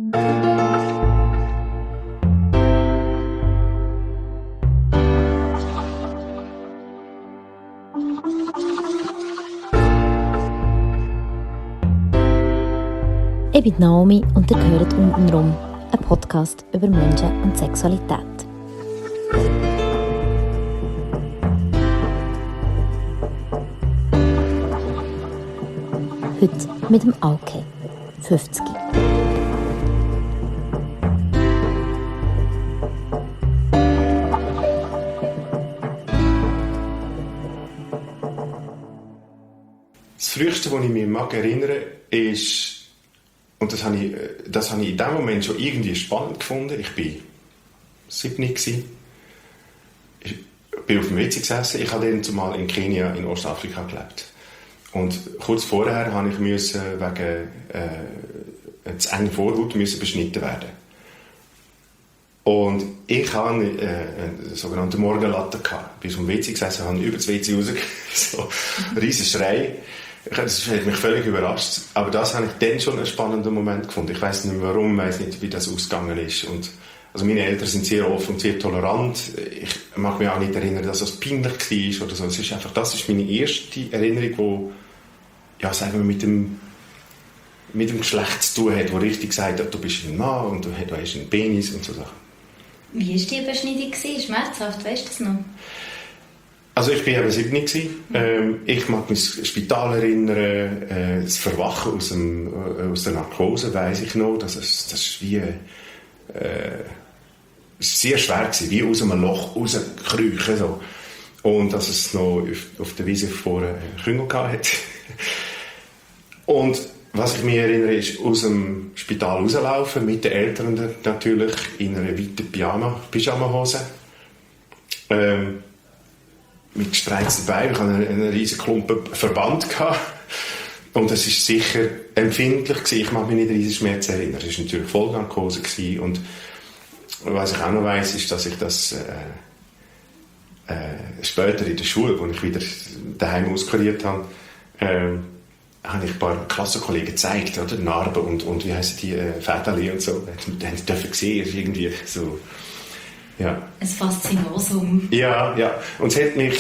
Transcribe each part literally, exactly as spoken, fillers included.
Ich bin Naomi und ihr hört «Untenrum», ein Podcast über Menschen und Sexualität. Heute mit dem Alke, fünfzig. Das Früheste, was ich mich mag erinnere, ist, und das habe ich, das habe ich in dem Moment schon irgendwie spannend gefunden. Ich war sieben. Ich bin auf dem W C gesessen. Ich habe dann zumal in Kenia in Ostafrika gelebt. Und kurz vorher musste ich müssen wegen äh, zu engen Vorhaut müssen beschnitten werden. Und ich hatte äh, eine sogenannte Morgenlatte gehabt. Ich bin auf dem W C gesessen, habe über das W C raus, so ein riesen Schrei. Das hat mich völlig überrascht. Aber das habe ich dann schon einen spannenden Moment gefunden. Ich weiss nicht warum, ich weiss nicht, wie das ausgegangen ist. Und, also meine Eltern sind sehr offen und sehr tolerant. Ich mag mich auch nicht erinnern, dass das peinlich war oder so. Es ist einfach, das ist meine erste Erinnerung, wo, ja, sagen wir, mit dem, mit dem Geschlecht zu tun hat, wo richtig sagt, du bist ein Mann und du hast einen Penis und so Sachen. Wie war die Beschneidung? Schmerzhaft, weißt du das noch? Also ich war eben sieben. Ähm, ich mag mich ans Spital erinnern, äh, das Verwachen aus, dem, äh, aus der Narkose, weiss ich noch. Das ist, das ist wie äh, sehr schwer gewesen, wie aus einem Loch rauskriechen. So. Und dass es noch auf, auf der Wiese vor äh, Küngel hatte. Und was ich mich erinnere, ist aus dem Spital rauslaufen, mit den Eltern natürlich, in einer weiten Pyjama, Pyjama-Hose. Ähm, mit gespreizten Beinen. Ich hatte einen, einen riesen Klumpen Verband gehabt. Und es war sicher empfindlich gewesen. Ich mag mich nicht an riesen Schmerzen erinnern. Es war natürlich Vollnarkose gewesen. Und was ich auch noch weiss, ist, dass ich das äh, äh, später in der Schule, als ich wieder daheim auskuriert habe, äh, habe ich ein paar Klassenkollegen gezeigt, oder? Narben und, und wie heissen die, äh, Fädeli und so. Die haben dürfen sehen, irgendwie so. Ja. Ein Faszinosum. Ja, ja. Und es hat mich,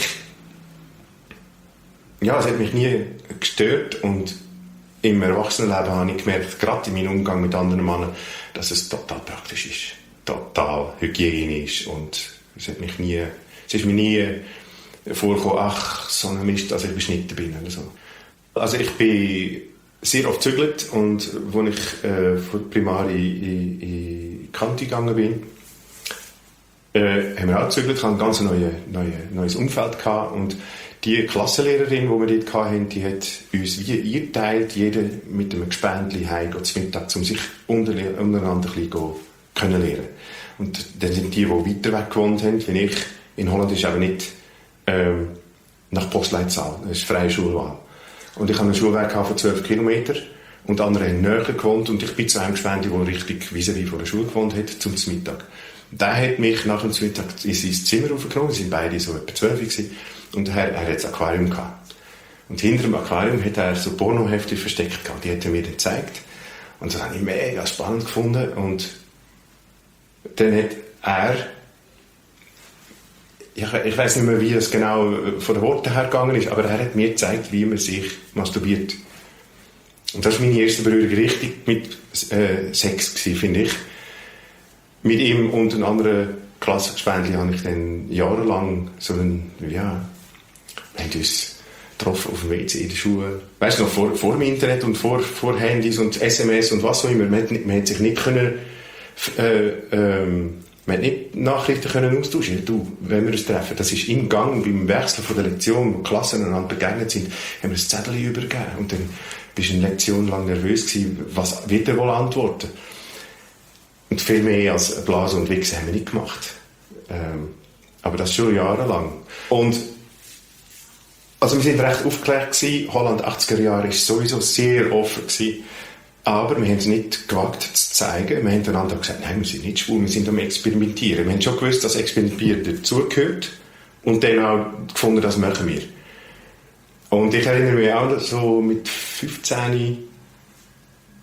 ja, es hat mich nie gestört. Und im Erwachsenenleben habe ich gemerkt, gerade in meinem Umgang mit anderen Männern, dass es total praktisch ist. Total hygienisch. Und es hat mich nie, es ist mir nie vorgekommen, ach, so ein Mist, dass ich beschnitten bin oder so. Also ich bin sehr oft gezügelt. Und als ich äh, von Primar in, in, in Kanti gegangen bin, Äh, haben wir auch gezügelt, ich hatte ein ganz neue, neue, neues Umfeld gehabt. Und die Klassenlehrerin, die wir dort hatten, die hat uns wie eingeteilt, jeder mit einem Gespendli heim zum Mittag, um sich unter, untereinander ein bisschen kennenzulernen. Und dann sind die, die weiter weg gewohnt haben, wie ich, in Holland ist aber nicht ähm, nach Postleitzahl, das ist freie Schulwahl. Und ich hatte einen Schulweg von zwölf Kilometern und andere haben näher gewohnt und ich bin zu einem Gespendli, der richtig vis-à-vis vor der Schule gewohnt hat, zum Mittag. Der hat mich nach dem Mittag in sein Zimmer aufgenommen, wir waren beide so etwa zwölf gewesen, und er, er hatte ein Aquarium gehabt. Und hinter dem Aquarium hat er so Pornohefte versteckt gehabt, die hat er mir dann gezeigt. Und das habe ich mega spannend gefunden. Und dann hat er, ich, ich weiss nicht mehr, wie es genau von den Worten her gegangen ist, aber er hat mir gezeigt, wie man sich masturbiert. Und das war meine erste Berührung richtig mit äh, Sex gewesen, finde ich. Mit ihm und einem anderen Klassenspendli habe ich dann jahrelang so ein, ja, wir haben uns getroffen auf dem W C in der Schule. Weißt du noch, vor, vor dem Internet und vor, vor Handys und S M S und was auch immer. Man hat, man hat sich nicht können, äh, ähm, man hat nicht Nachrichten können austauschen. Du, wenn wir uns treffen, das ist im Gang, beim Wechsel von der Lektion, wo die Klassen einander begegnet sind, haben wir ein Zettel übergeben. Und dann bist du eine Lektion lang nervös gewesen, was wird er wohl antworten? Und viel mehr als Blasen und Wichsen haben wir nicht gemacht. Ähm, aber das schon jahrelang. Und also wir sind recht aufgeklärt gewesen. Holland achtziger Jahre war sowieso sehr offen gewesen. Aber wir haben es nicht gewagt zu zeigen. Wir haben einander gesagt, nein, wir sind nicht schwul, wir sind am Experimentieren. Wir haben schon gewusst, dass Experimentieren dazugehört. Und dann auch gefunden, das machen wir. Und ich erinnere mich auch so mit fünfzehn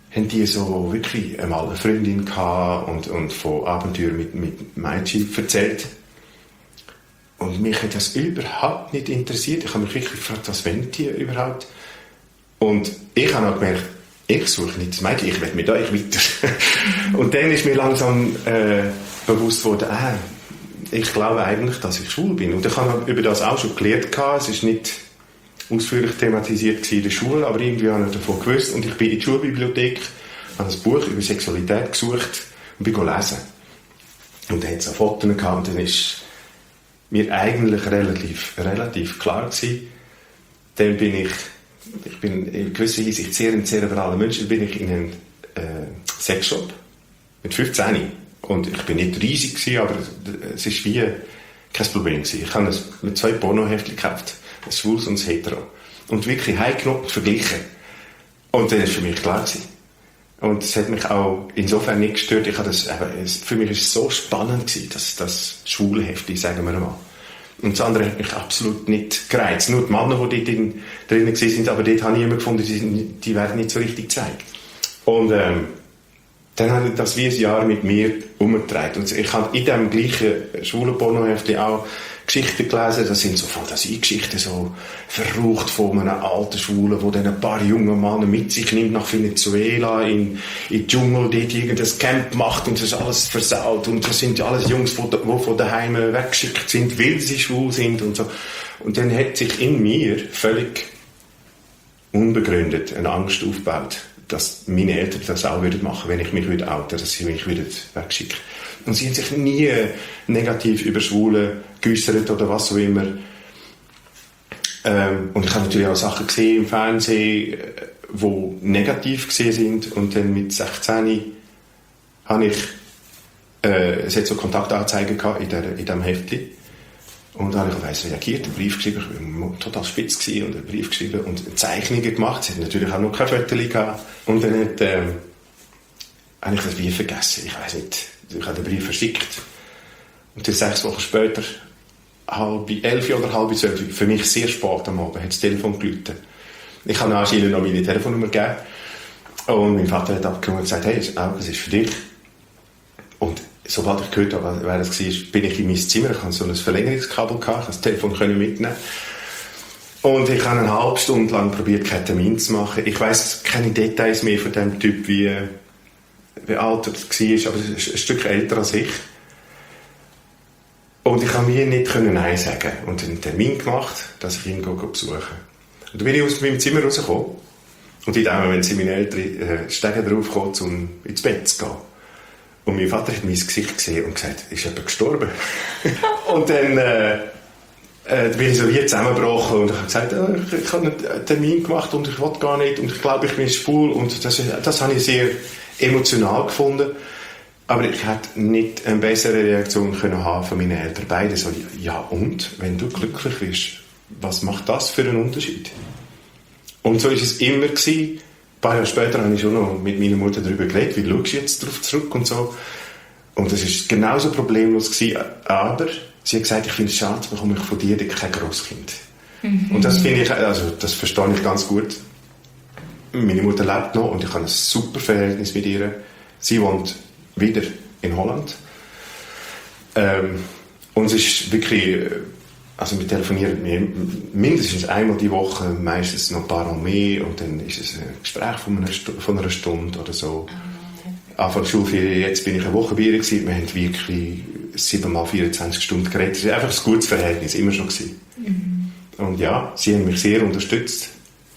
haben die so wirklich einmal eine Freundin gehabt und, und von Abenteuern mit, mit Mädchen erzählt. Und mich hat das überhaupt nicht interessiert. Ich habe mich wirklich gefragt, was wollen die überhaupt? Und ich habe auch gemerkt, ich suche nicht das Mädchen, ich will mit euch weiter. Und dann ist mir langsam äh, bewusst worden, äh, ich glaube eigentlich, dass ich schwul bin. Und ich habe über das auch schon gelernt. Es ist nicht ausführlich thematisiert in der Schule, aber irgendwie habe ich davon gewusst. Und ich bin in die Schulbibliothek, habe ein Buch über Sexualität gesucht und bin gelesen. Und dann hat es auch Fotos gehabt und dann ist mir eigentlich relativ, relativ klar gewesen. Dann bin ich, ich bin in gewisser Hinsicht sehr ein zerebraler Mensch, dann bin ich in einen äh, Sexshop mit fünfzehn. Und ich bin nicht riesig gewesen, aber es ist wie kein Problem gewesen. Ich habe mit zwei Pornoheftchen gekauft, ein Schwules und ein Hetero. Und wirklich heimgenommen verglichen. Und dann war es für mich klar gewesen. Und es hat mich auch insofern nicht gestört. Ich habe das, eben, es, für mich war es so spannend gewesen, dass das schwule Heftchen, sagen wir mal. Und das andere hat mich absolut nicht gereizt. Nur die Männer, die dort drin, drin waren, aber dort habe ich immer gefunden, die, die werden nicht so richtig gezeigt. Und ähm, dann habe ich das wie ein Jahr mit mir umgetragen. Und ich habe in diesem gleichen schwulen Pornoheftchen auch Geschichten gelesen. Das sind so Fantasiegeschichten, so verrucht von einem alten Schwulen, der dann ein paar junge Männer mit sich nimmt nach Venezuela, in, in den Dschungel, dort irgendein Camp macht und das alles versaut. Und das sind alles Jungs, die von daheim weggeschickt sind, weil sie schwul sind und so. Und dann hat sich in mir völlig unbegründet eine Angst aufgebaut, dass meine Eltern das auch würden machen, wenn ich mich würde outen, dass sie mich würden wegschicken. Und sie haben sich nie negativ über Schwule geäussert oder was auch immer. Ähm, und ich habe natürlich auch Sachen gesehen im Fernsehen, die negativ gesehen sind. Und dann mit sechzehn habe ich, äh, es hat so Kontaktanzeigen gehabt in, der, in diesem Heftchen. Und dann habe ich auf eins reagiert, einen Brief geschrieben, ich war total spitz gewesen, und einen Brief geschrieben und Zeichnungen gemacht. Sie hat natürlich auch noch keine Fotos gehabt. Und dann hat, äh, habe ich das wie vergessen. Ich weiß nicht, ich habe den Brief verschickt. Und dann sechs Wochen später, halb elf oder halb zwölf, für mich sehr spät am Abend, hat das Telefon geläutet. Ich habe anscheinend noch meine Telefonnummer gegeben. Und mein Vater hat abgenommen und gesagt, hey, das ist für dich. Und sobald ich gehört habe, wer das war, bin ich in mein Zimmer. Ich hatte so ein Verlängerungskabel, ich konnte das Telefon mitnehmen. Und ich habe eine halbe Stunde lang probiert, keinen Termin zu machen. Ich weiss keine Details mehr von dem Typ, wie, wie alt er war, aber er ist ein Stück älter als ich. Und ich konnte mir nicht Nein sagen und einen Termin gemacht, dass ich ihn besuchen kann. Und dann bin ich aus meinem Zimmer rausgekommen. Und in dem Moment sind meine Eltern äh, Stege drauf gekommen, um ins Bett zu gehen. Und mein Vater hat mein Gesicht gesehen und gesagt, ist jemand gestorben? Und dann äh, äh, bin ich so wie zusammengebrochen und ich habe gesagt, äh, ich, ich habe einen Termin gemacht und ich will gar nicht und ich glaube, ich bin schwul. Und das, das habe ich sehr emotional gefunden. Aber ich hätte nicht eine bessere Reaktion können haben von meinen Eltern. Beide so, ja und? Wenn du glücklich bist, was macht das für einen Unterschied? Und so war es immer gewesen. Ein paar Jahre später habe ich schon noch mit meiner Mutter darüber geredet, wie schaust du jetzt darauf zurück und so. Und das war genauso problemlos gewesen, aber sie hat gesagt, ich finde es schade, bekomme ich von dir kein Grosskind. Mhm. Und das finde ich, also das verstehe ich ganz gut. Meine Mutter lebt noch und ich habe ein super Verhältnis mit ihr. Sie wohnt wieder in Holland. Ähm, und es ist wirklich, also wir telefonieren mindestens einmal die Woche, meistens noch ein paar Mal mehr und dann ist es ein Gespräch von einer, Stu- von einer Stunde oder so. Oh. Anfang der Schulferien, jetzt bin ich eine Woche bei ihr gewesen, wir haben wirklich sieben mal vierundzwanzig Stunden geredet. Es war einfach ein gutes Verhältnis, immer schon gewesen. Mhm. Und ja, sie haben mich sehr unterstützt.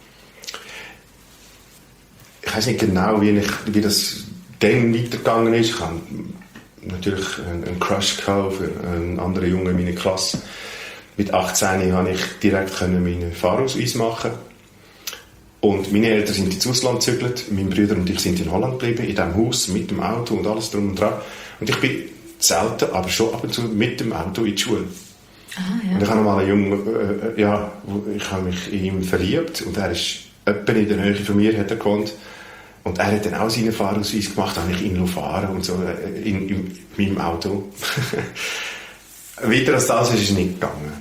Ich weiß nicht genau, wie, ich, wie das dann weitergegangen ist. Ich hatte natürlich einen Crush gehabt für einen anderen Jungen in meiner Klasse. Mit achtzehn konnte ich direkt meinen Fahrausweis machen. Und meine Eltern sind ins Ausland gezügelt. Mein Bruder und ich sind in Holland geblieben, in diesem Haus, mit dem Auto und alles drum und dran. Und ich bin selten, aber schon ab und zu mit dem Auto in die Schule. Ah, ja. Und ich habe mal einen Jungen, äh, ja, ich habe mich in ihn verliebt. Und er ist etwa in der Nähe von mir, hat er gewohnt. Und er hat dann auch seinen Fahrausweis gemacht, habe ich ihn fahren und so in, in meinem Auto. Weiter als das ist es nicht gegangen.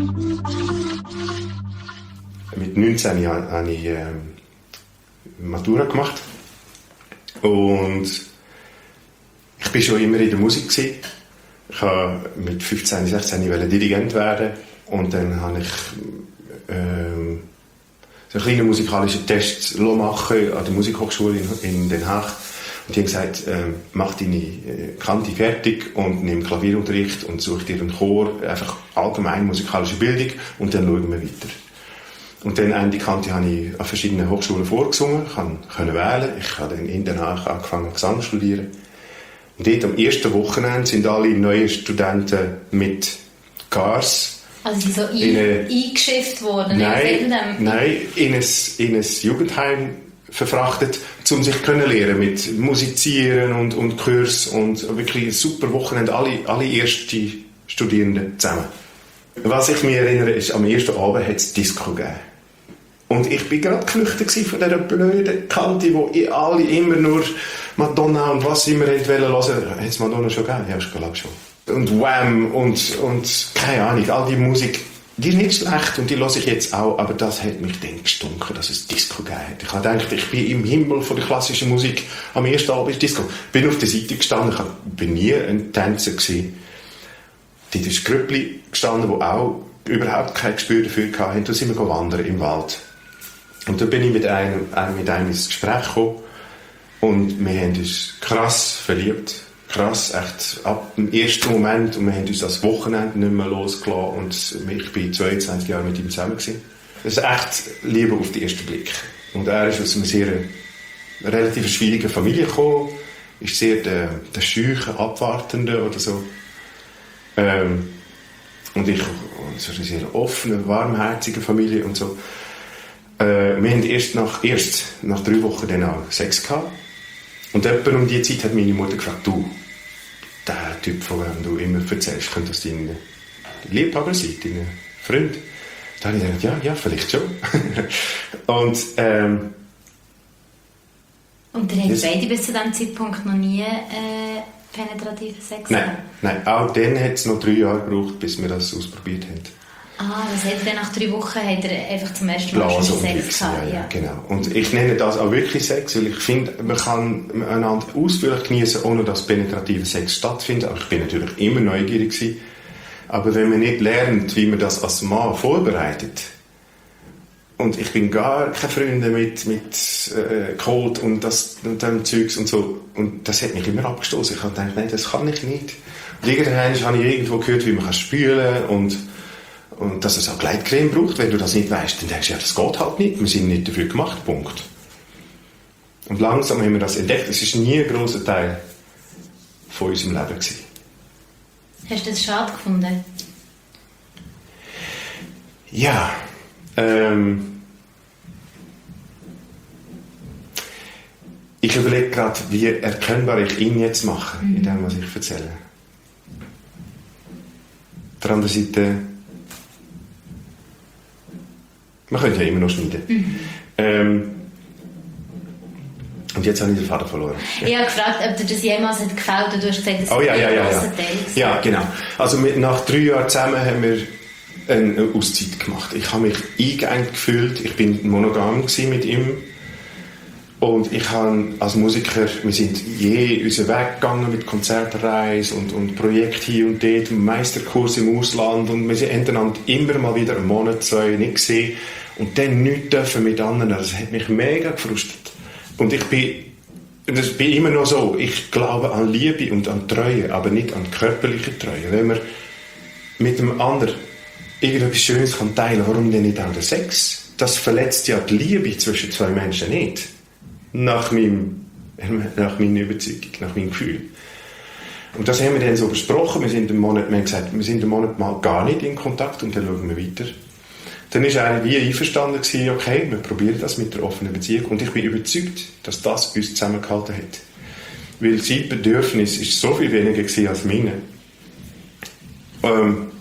Mit neunzehn habe ich ähm, Matura gemacht und ich war schon immer in der Musik gewesen. Ich wollte mit fünfzehn, sechzehn Dirigent werden und dann habe ich ähm, so einen kleinen musikalischen Test machen an der Musikhochschule in, in Den Haag. Und die haben gesagt, äh, mach deine äh, Kante fertig und nimm Klavierunterricht und such dir einen Chor, einfach allgemein musikalische Bildung und dann schauen wir weiter. Und dann Ende Kante habe ich an verschiedenen Hochschulen vorgesungen, ich konnte wählen, ich habe dann in Den Haag angefangen Gesang zu studieren. Und dort am ersten Wochenende sind alle neuen Studenten mit Cars. Also sie sind so ein, eine, eingeschifft worden? Nein, nein in, ein, in ein Jugendheim verfrachtet, um sich kennenlernen mit Musizieren und, und Kurs und wirklich ein super Wochenende, alle, alle erste Studierenden zusammen. Was ich mich erinnere, ist, am ersten Abend hat es Disco gegeben. Und ich war gerade geflüchtet von dieser blöden Kante, wo alle immer nur Madonna und was immer hören wollten. Hat es Madonna schon gegeben? Ja, ich glaube schon. Und Wham! Und, und keine Ahnung, all die Musik, die ist nicht schlecht und die höre ich jetzt auch, aber das hat mich dann gestunken, dass es Disco gegeben hat. Ich habe gedacht, ich bin im Himmel von der klassischen Musik, am ersten Abend ist Disco. Ich bin auf der Seite gestanden, ich war nie ein Tänzer gewesen. Dort ist ein Grüppli gestanden, die auch überhaupt kein Gespür dafür hatten. Da sind wir wandern im Wald. Und da bin ich mit einem, mit einem ins Gespräch gekommen und wir haben uns krass verliebt. Krass, echt ab dem ersten Moment, und wir haben uns das Wochenende nicht mehr losgelassen und ich war zweiundzwanzig Jahre mit ihm zusammen gewesen. Das ist echt Liebe auf den ersten Blick. Und er ist aus einer sehr relativ schwierigen Familie gekommen, ist sehr der, der scheuche, abwartende oder so. Ähm, und ich, und so eine sehr offene, warmherzige Familie und so. Äh, wir haben erst nach, erst nach drei Wochen dann auch Sex gehabt. Und etwa um diese Zeit hat meine Mutter gefragt, du, der Typ, von dem du immer erzählst, könnte das dein Liebhaber sein, dein Freund? Da habe ich gedacht, ja, ja, vielleicht schon. und, ähm, und ihr habt beide bis zu diesem Zeitpunkt noch nie äh, penetrativen Sex nein, gehabt? Nein, auch dann hat es noch drei Jahre gebraucht, bis wir das ausprobiert haben. Ah, das heißt, dann nach drei Wochen hat er einfach zum ersten Mal schon Sex gehabt. Ja, ja, genau. Und ich nenne das auch wirklich Sex, weil ich finde, man kann einander ausführlich genießen, ohne dass penetrative Sex stattfindet. Aber ich bin natürlich immer neugierig gewesen. Aber wenn man nicht lernt, wie man das als Mann vorbereitet, und ich bin gar keine Freunde mit, mit äh, Cold und, das, und dem Zeugs und so, und das hat mich immer abgestoßen. Ich habe gedacht, nein, das kann ich nicht. Und irgendwann habe ich irgendwo gehört, wie man spülen kann und Und dass es auch Gleitcreme braucht. Wenn du das nicht weißt, dann denkst du, ja, das geht halt nicht. Wir sind nicht dafür gemacht, Punkt. Und langsam haben wir das entdeckt. Es war nie ein grosser Teil von unserem Leben gewesen. Hast du das schade gefunden? Ja. Ähm, ich überlege gerade, wie erkennbar ich ihn jetzt mache, mhm. in dem, was ich erzähle. Auf der anderen Seite, man könnte ja immer noch schneiden. Mhm. Ähm, und jetzt habe ich den Vater verloren. Ja. Ich habe gefragt, ob dir das jemals hat gefällt und du hast gesagt, das oh, ja, ja, ja, ja. Teil. Ja, genau. Also mit, nach drei Jahren zusammen haben wir eine Auszeit gemacht. Ich habe mich eingeengt gefühlt. Ich bin monogam mit ihm. Und ich habe als Musiker, wir sind je unseren Weg gegangen mit Konzertreisen und, und Projekten hier und dort, Meisterkurs im Ausland, und wir haben einander immer mal wieder einen Monat, zwei nicht gesehen und dann nichts dürfen mit anderen. Das hat mich mega gefrustet. Und ich bin, das bin immer noch so, ich glaube an Liebe und an Treue, aber nicht an körperliche Treue. Wenn man mit dem anderen irgendetwas Schönes kann teilen, warum denn nicht auch der Sex? Das verletzt ja die Liebe zwischen zwei Menschen nicht. Nach, meinem, nach meiner Überzeugung, nach meinem Gefühl. Und das haben wir dann so besprochen. Wir sind einen Monat, wir haben gesagt, wir sind einen Monat mal gar nicht in Kontakt und dann schauen wir weiter. Dann war er wie einverstanden gewesen, okay, wir probieren das mit der offenen Beziehung. Und ich bin überzeugt, dass das uns zusammengehalten hat. Weil sein Bedürfnis ist so viel weniger gewesen als meine. Ähm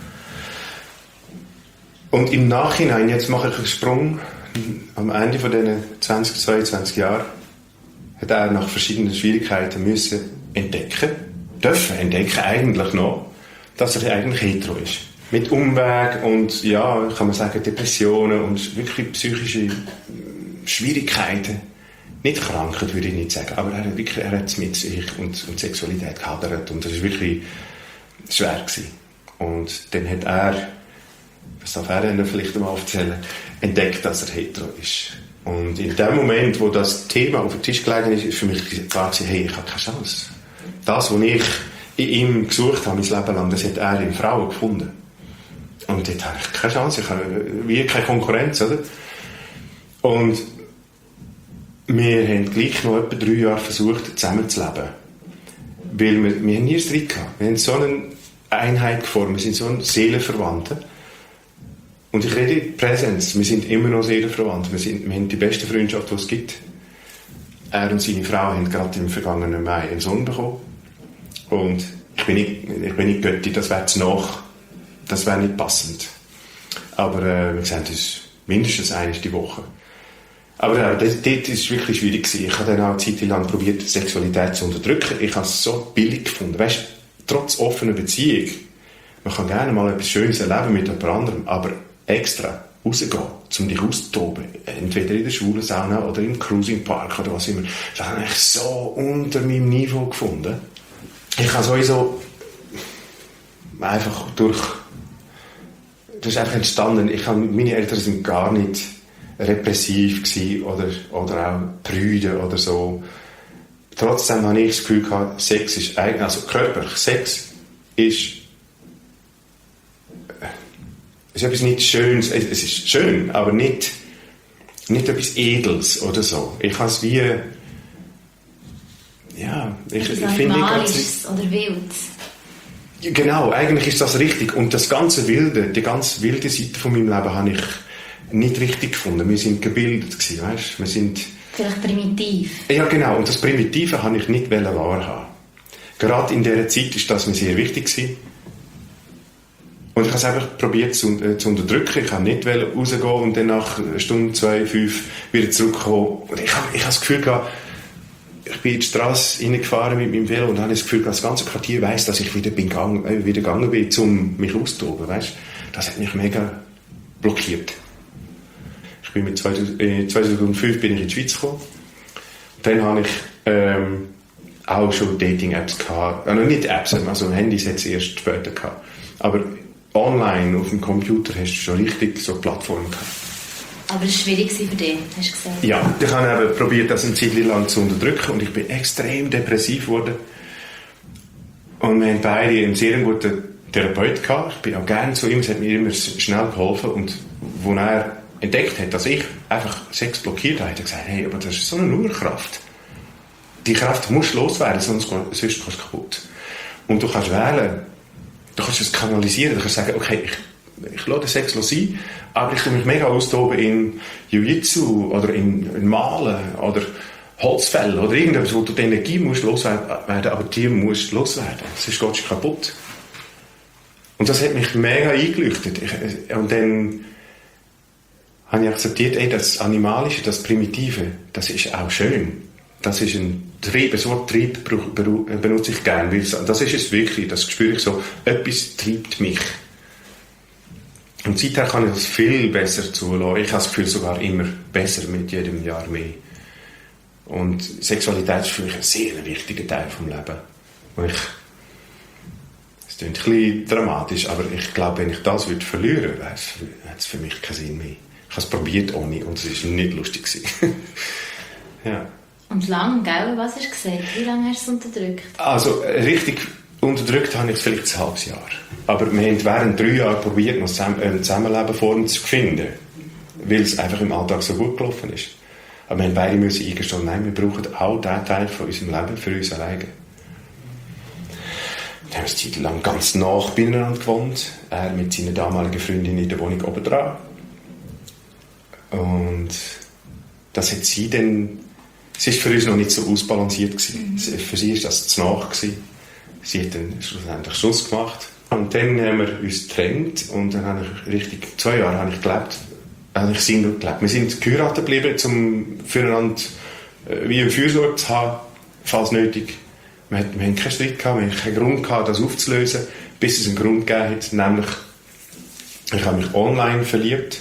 und im Nachhinein, jetzt mache ich einen Sprung, am Ende von diesen zwanzig, zweiundzwanzig Jahren hat er nach verschiedenen Schwierigkeiten müssen entdecken, dürfen entdecken eigentlich noch, dass er eigentlich hetero ist. mit Umweg und, ja, kann man sagen, Depressionen und wirklich psychische Schwierigkeiten. Nicht Krankheit, würde ich nicht sagen, aber er hat wirklich, er hat es mit sich und, und Sexualität gehadert und das war wirklich schwer gewesen. Und dann hat er, was darf er Ihnen vielleicht einmal erzählen, entdeckt, dass er hetero ist. Und in dem Moment, wo das Thema auf den Tisch gelegen ist, ist für mich klar gewesen, hey, ich habe keine Chance. Das, was ich in ihm gesucht habe, mein Leben lang, das hat er in Frauen gefunden. Und dort habe ich keine Chance, ich habe wie keine Konkurrenz, oder? Und wir haben gleich noch etwa drei Jahre versucht, zusammenzuleben. Weil wir, wir haben nie Streit gehabt. Wir haben so eine Einheit geformt, wir sind so ein Seelenverwandte. Und ich rede Präsenz, wir sind immer noch Seelenverwandt. Wir, sind, wir haben die beste Freundschaft, die es gibt. Er und seine Frau haben gerade im vergangenen Mai einen Sohn bekommen. Und ich bin nicht, ich bin nicht Götti, das wäre zu nach, das wäre nicht passend. Aber äh, wir sehen uns mindestens einmal die Woche. Aber äh, das, das ist wirklich schwierig gewesen. Ich habe dann auch eine Zeit lang probiert, Sexualität zu unterdrücken. Ich habe es so billig gefunden. Weißt, trotz offener Beziehung, man kann gerne mal etwas Schönes erleben mit jemand anderem, aber extra rausgehen, um dich auszutoben, entweder in der schwulen Sauna oder im Cruising Park oder was immer, das habe ich so unter meinem Niveau gefunden. Ich habe sowieso einfach durch, das ist einfach entstanden, ich habe, meine Eltern sind gar nicht repressiv gewesen oder, oder auch prüde oder so. Trotzdem habe ich das Gefühl gehabt, Sex ist eigentlich, also körperlich, Sex ist es ist etwas nicht Schönes, es ist schön, aber nicht, nicht etwas Edles oder so. Ich habe es wie, ja, ich, ich finde... Animalisches oder wild. Genau, eigentlich ist das richtig. Und das ganze Wilde, die ganz wilde Seite von meinem Leben habe ich nicht richtig gefunden. Wir sind gebildet gewesen, weißt? Wir sind... Vielleicht primitiv. Ja, genau. Und das Primitive habe ich nicht wahrhaben. Gerade in dieser Zeit ist das mir sehr wichtig gewesen. Und ich habe es einfach probiert zu, äh, zu unterdrücken. Ich wollte nicht rausgehen und dann nach einer Stunde, zwei, fünf wieder zurückkommen. Und ich habe, ich habe das Gefühl gehabt, ich bin in die Straße reingefahren mit meinem Velo und habe das Gefühl gehabt, das ganze Quartier weiss, dass ich wieder, bin gang, äh, wieder gegangen bin, um mich auszutoben. Weißt? Das hat mich mega blockiert. Ich bin mit zweitausend, äh, zweitausendfünf bin ich in die Schweiz gekommen. Dann habe ich ähm, auch schon Dating-Apps gehabt. Also nicht Apps, also Handys hat es erst später gehabt. Aber online auf dem Computer hast du schon richtig so Plattformen gehabt. Aber es war schwierig für dich, hast du gesagt? Ja, ich habe eben probiert, das eine Zeit lang zu unterdrücken und ich bin extrem depressiv geworden. Und wir haben beide einen sehr guten Therapeut gehabt. Ich bin auch gerne zu ihm, es hat mir immer schnell geholfen. Und als er entdeckt hat, dass ich einfach Sex blockiert habe, hat er gesagt, hey, aber das ist so eine Urkraft. Die Kraft muss loswerden, sonst, sonst gehst du kaputt. Und du kannst wählen, du kannst es kanalisieren, du kannst sagen, okay, ich, ich lasse den Sex sein, aber ich tue mich mega austoben in Jiu-Jitsu oder in, in Malen oder Holzfäller oder irgendetwas, wo du die Energie musst loswerden, aber die musst loswerden, sonst gehst du kaputt. Und das hat mich mega eingeleuchtet. Ich, und dann habe ich akzeptiert, ey, das Animalische, das Primitive, das ist auch schön. Das ist ein Trieb, ein Wort Trieb benutze ich gerne, weil das ist es wirklich, das spüre ich so, etwas treibt mich. Und seither kann ich das viel besser zulassen. Ich habe das Gefühl, sogar immer besser mit jedem Jahr mehr. Und Sexualität ist für mich ein sehr wichtiger Teil des Lebens. Und ich, es klingt ein bisschen dramatisch, aber ich glaube, wenn ich das würde verlieren würde, hat es für mich keinen Sinn mehr. Ich habe es probiert ohne und es war nicht lustig. Ja. Und lang, gell? Was hast du gesagt? Wie lange hast du es unterdrückt? Also, richtig unterdrückt habe ich es vielleicht ein halbes Jahr. Aber wir haben während drei Jahren probiert, noch eine Zusammenlebenform zu finden. Weil es einfach im Alltag so gut gelaufen ist. Aber wir haben beide müssen eingestehen, nein, wir brauchen auch diesen Teil von unserem Leben für uns alleine. Wir haben eine Zeit lang ganz nah beieinander gewohnt. Er mit seiner damaligen Freundin in der Wohnung oben dran. Und das hat sie dann... Es war für uns noch nicht so ausbalanciert gewesen. Mhm. Für sie war das zu nach gewesen. Sie hat dann schlussendlich Schluss gemacht. Und dann haben wir uns getrennt und dann habe ich richtig, zwei Jahre habe ich gelebt, habe ich Single gelebt. Wir sind geheiratet geblieben, um füreinander äh, wie eine Fürsorge zu haben, falls nötig. Wir hatten, wir hatten keinen Streit gehabt, wir hatten keinen Grund gehabt, das aufzulösen, bis es einen Grund gegeben hat, nämlich Ich habe mich online verliebt.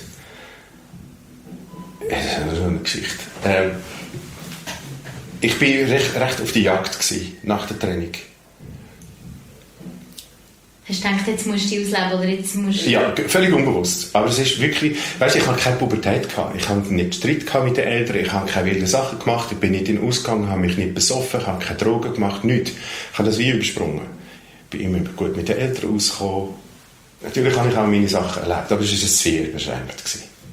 Das ist so eine Geschichte. Ähm, ich war recht, recht auf die Jagd gewesen, nach der Training. Hast du gedacht, jetzt musst du dich ausleben oder jetzt musst du... Ja, völlig unbewusst. Aber es ist wirklich... Weißt, ich hatte keine Pubertät gehabt. Ich hatte nicht Streit gehabt mit den Eltern. Ich habe keine wilden Sachen gemacht. Ich bin nicht in den Ausgang, habe mich nicht besoffen, ich habe keine Drogen gemacht, nichts. Ich habe das wie übersprungen. Ich bin immer gut mit den Eltern ausgekommen. Natürlich habe ich auch meine Sachen erlebt, aber es war sehr beschränkt.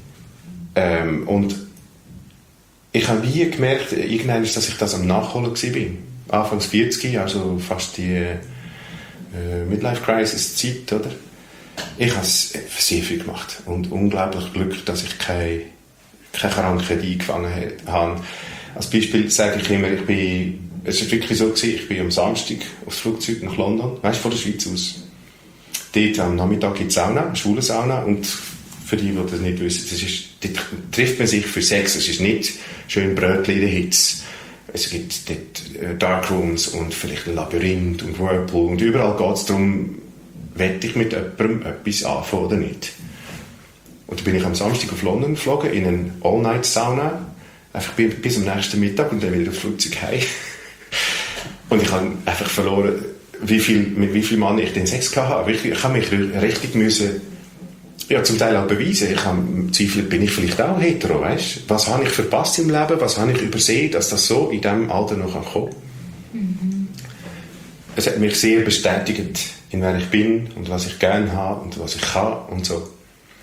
Ähm, und ich habe wie gemerkt, irgendwann, dass ich das am Nachholen war. Anfangs vierzig, also fast die... Äh, Midlife-Crisis-Zeit, oder? Ich habe sehr viel gemacht und unglaublich Glück, dass ich keine, keine Krankheit eingefangen habe. Als Beispiel sage ich immer, ich bin, es war wirklich so gewesen, ich bin am Samstag aufs Flugzeug nach London, weißt du, von der Schweiz aus. Dort am Nachmittag gibt es Sauna, eine schwule Sauna, und für die, die das nicht wissen, das ist, dort trifft man sich für Sex, es ist nicht schön Brötchen in der Hitze. Es gibt dort Darkrooms und vielleicht ein Labyrinth und Whirlpool und überall geht es darum, will ich mit jemandem etwas anfangen oder nicht. Und dann bin ich am Samstag auf London geflogen, in eine All-Night-Sauna, einfach bis am nächsten Mittag und dann wieder aufs Flugzeug heim. Und ich habe einfach verloren, wie viel, mit wie vielen Mann ich den Sex hatte. Ich, ich habe mich richtig müssen, ja, zum Teil auch beweisen. Ich habe Zweifel, bin ich vielleicht auch hetero, weißt? Was habe ich verpasst im Leben? Was habe ich übersehen, dass das so in diesem Alter noch kommen kann? Mhm. Es hat mich sehr bestätigt, in wer ich bin und was ich gerne habe und was ich kann und so.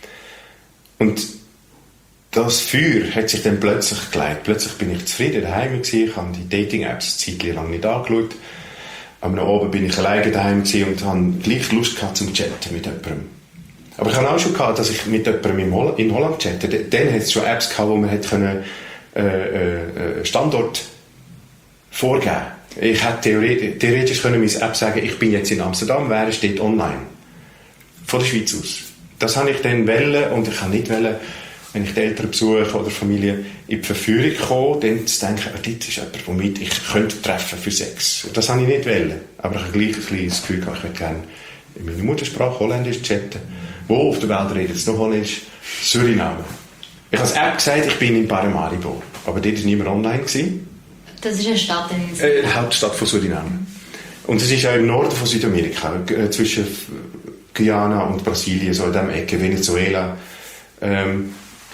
Und das Feuer hat sich dann plötzlich gelegt. Plötzlich bin ich zufrieden daheim gewesen. Ich habe die Dating-Apps eine Zeit lang nicht angeschaut. Am Abend bin ich alleine daheim gewesen und habe gleich Lust gehabt zum Chatten mit jemandem. Aber ich hatte auch schon gehabt, dass ich mit jemandem in Holland, in Holland chatte. Dann hat es schon Apps gehabt, wo man hat können, äh, äh, Standort vorgeben konnte. Ich hätte theoretisch, theoretisch können meine App sagen, ich bin jetzt in Amsterdam, wer steht online. Von der Schweiz aus. Das habe ich dann wollen, und ich kann nicht wollen, wenn ich die Eltern besuche oder Familie in die Verführung komme, dann zu denken, oh, das ist jemand, womit ich könnte treffen für Sex. Das habe ich nicht wollen. Aber ich habe gleich ein bisschen das Gefühl gehabt, ich würde gerne in meiner Muttersprache Holländisch chatten. Wo auf der Welt redet es noch Holländisch? Suriname. Ich habe als App gesagt, ich bin in Paramaribo. Aber dort war niemand online. Das ist eine Stadt in Suriname. Äh, Hauptstadt von Suriname. Und es ist auch im Norden von Südamerika, äh, zwischen Guyana und Brasilien, so in dieser Ecke, Venezuela. Ähm,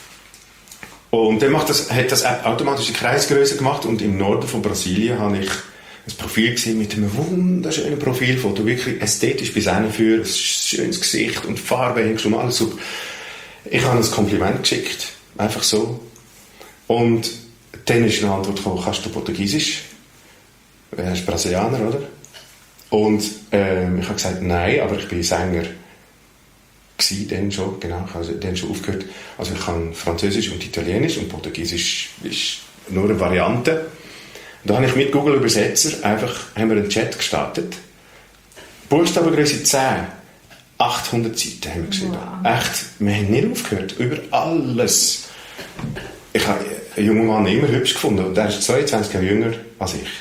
und dann macht das, hat das App automatisch eine Kreisgröße gemacht, und im Norden von Brasilien habe ich ein Profil gesehen mit einem wunderschönen Profilfoto, wirklich ästhetisch bis hinführen, ein schönes Gesicht und Farbe hängst um alles super. Ich habe ein Kompliment geschickt, einfach so. Und dann ist eine Antwort gekommen, kannst du Portugiesisch? Du bist Brasilianer, oder? Und ähm, ich habe gesagt, nein, aber ich bin Sänger gewesen, dann schon, genau, ich habe dann schon aufgehört. Also ich kann Französisch und Italienisch, und Portugiesisch ist nur eine Variante. Da habe ich mit Google Übersetzer einfach, haben wir einen Chat gestartet. Buchstabengröße zehn. achthundert Seiten haben wir geschrieben. Wow. Echt, wir haben nicht aufgehört. Über alles. Ich habe einen jungen Mann immer hübsch gefunden. Und er ist zweiundzwanzig Jahre jünger als ich.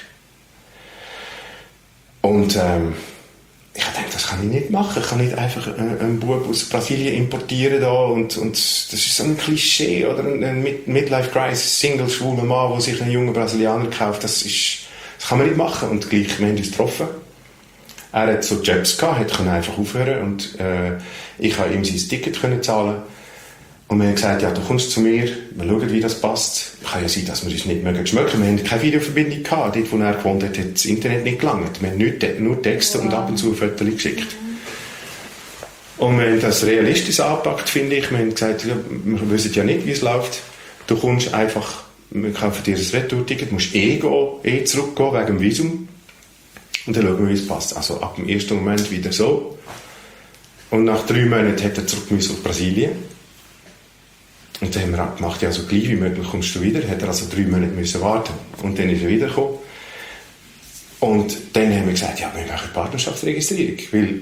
Und ähm, ich habe gedacht, das kann ich nicht machen. Ich kann nicht einfach einen, einen Bub aus Brasilien importieren da, und, und das ist so ein Klischee, oder ein, ein Midlife-Crisis, Single-schwuler Mann, der sich einen jungen Brasilianer kauft. Das, ist, das kann man nicht machen. Und gleich, wir haben uns getroffen. Er hat so Jobs gehabt, hat können einfach aufhören, und äh, ich konnte ihm sein Ticket können zahlen. Und wir haben gesagt, ja, du kommst zu mir, wir schauen, wie das passt. Kann ja sein, dass wir uns nicht mehr schmecken. Wir hatten keine Videoverbindung gehabt. Dort, wo er gewohnt hat, hat das Internet nicht gelangt. Wir haben nicht, nur Texte und ab und zu Fotos geschickt. Und wir haben das realistisch angepackt, finde ich. Wir haben gesagt, ja, wir wissen ja nicht, wie es läuft. Du kommst einfach, wir kaufen dir ein Retour-Ticket, du musst eh gehen, eh zurückgehen wegen dem Visum. Und dann schauen wir, wie es passt. Also ab dem ersten Moment wieder so. Und nach drei Monaten hat er zurück auf Brasilien. Und dann haben wir auch gemacht, ja, so gleich wie möglich kommst du wieder. Hat er also drei Monate müssen warten. Und dann ist er wiedergekommen. Und dann haben wir gesagt, ja, wir machen Partnerschaftsregistrierung. Weil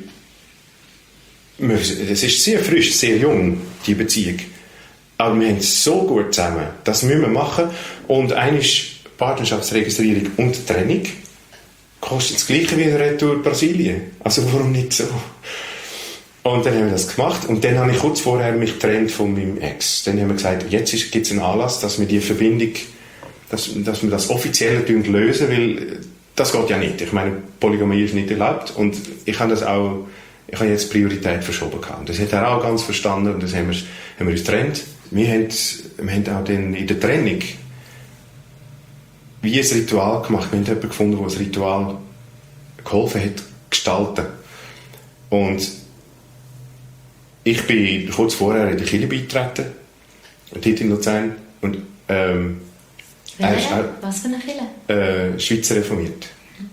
es ist sehr frisch, sehr jung, die Beziehung. Aber wir haben es so gut zusammen. Das müssen wir machen. Und eine Partnerschaftsregistrierung und Trennung kostet das Gleiche wie ein Retour Brasilien. Also warum nicht so? Und dann haben wir das gemacht und dann habe ich kurz vorher mich getrennt von meinem Ex. Dann haben wir gesagt, jetzt gibt es einen Anlass, dass wir die Verbindung, dass, dass wir das offiziell lösen, weil das geht ja nicht. Ich meine, Polygamie ist nicht erlaubt und ich habe das auch, ich habe jetzt Priorität verschoben gehabt. Das hat er auch ganz verstanden und das haben wir, haben wir uns getrennt. Wir haben, wir haben auch dann in der Trennung wie ein Ritual gemacht. Wir haben jemanden gefunden, der das Ritual geholfen hat, gestalten. Und ich bin kurz vorher in die Kirche beigetreten, dort in Luzern. Und, ähm, er ist auch, was für eine Kirche? Äh, Schweizer reformiert.